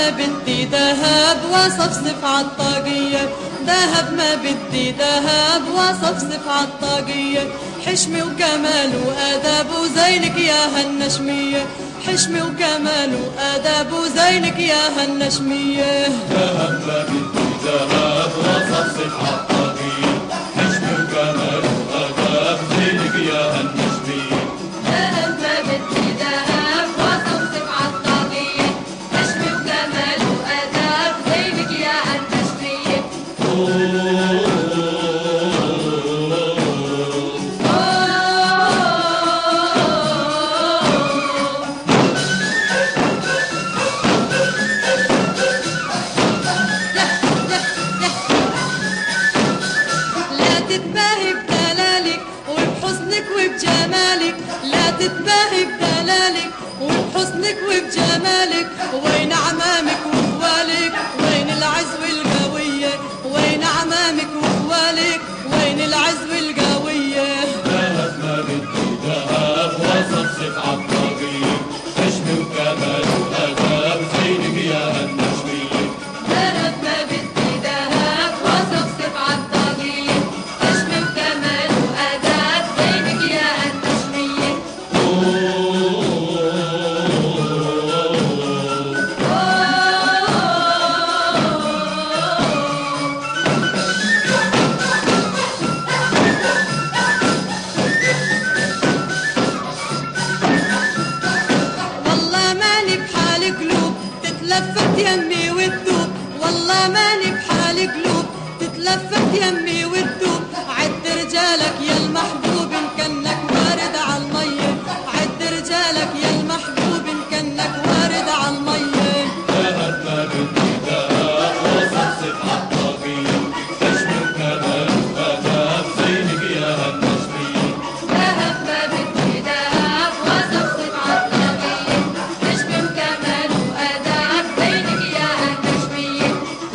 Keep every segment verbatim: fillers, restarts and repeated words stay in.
ما بدي دهب وصفصف عالطاقية، دهب ما بدي دهب وصفصف عالطاقية، حشمي وكمال وآداب وزينك يا هالنشمية، حشمي وكمال وآداب وزينك يا هالنشمية. دهب ما بدي دهب وصفصف عالطاقية، حشمي وكمال وآداب زينك يا هالنشمية. دهب ما بدي دهب وصفصف عالطاقية، حشمي وكمال وآداب زينك يا هالنشمية. وبجمالك لا تتباهي بدلالك وبحسنك وبجمالك، وين عمامك واخوالك وين العز والقوية، وين عمامك واخوالك وين العز والقوية. دهب ما بدي دهب وصفصف عالطاقية، حشمي وكمال وآداب زينك يا هالنشمية. دهب ما بدي دهب وصفصف عالطاقية، حشمي وكمال وآداب زينك يا هالنشمية. تتلفت يمي وتدوب، والله ماني بحال قلوب، تتلفت يمي وتدوب، عد رجالك يا المحبوب إن كنك وارد عالمية، عد رجالك يا المحبوب إن كنك وارد عالمية. دهب ما بدي دهب وصفصف عالطاقية، حشمي وكمال وآداب زينك يا هالنشمية. دهب ما بدي دهب وصفصف عالطاقية، حشمي وكمال وآداب زينك يا هالنشمية.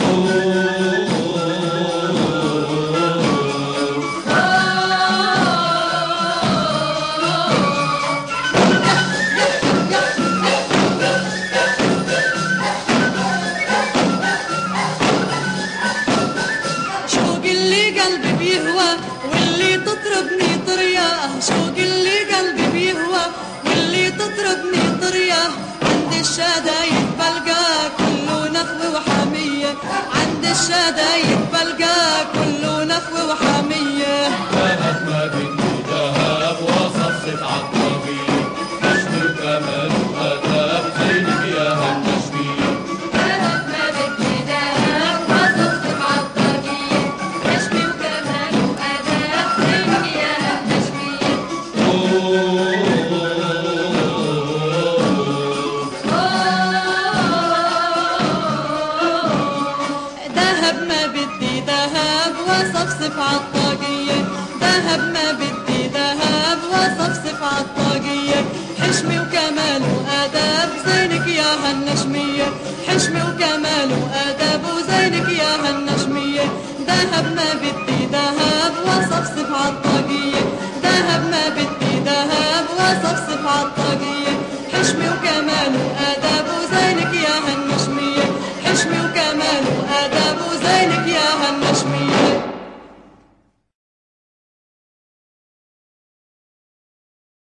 شوق اللي قلبي بيهوى واللي تطربني طرياه، شوق اللي قلبي بيهوى واللي تطربني طرياه، عند الشدايد بلقى كله نخوة وحمية، عند الشدايد بلقى كله نخوة وحمية. دهب ما بدي دهب وصفصف عالطاقية، حشمي وكمال وآداب زينك يا هالنشمية. دهب ما بدي دهب وصفصف عالطاقية، حشمي وكمال وآداب زينك يا هالنشمية. دهب ما بدي دهب وصفصف عالطاقية، دهب ما بدي دهب وصفصف عالطاقية، حشمي وكمال وآداب زينك يا هالنشمية، حشمي وكمال وآداب وزينك يا هالنشمية. دهب ما بدي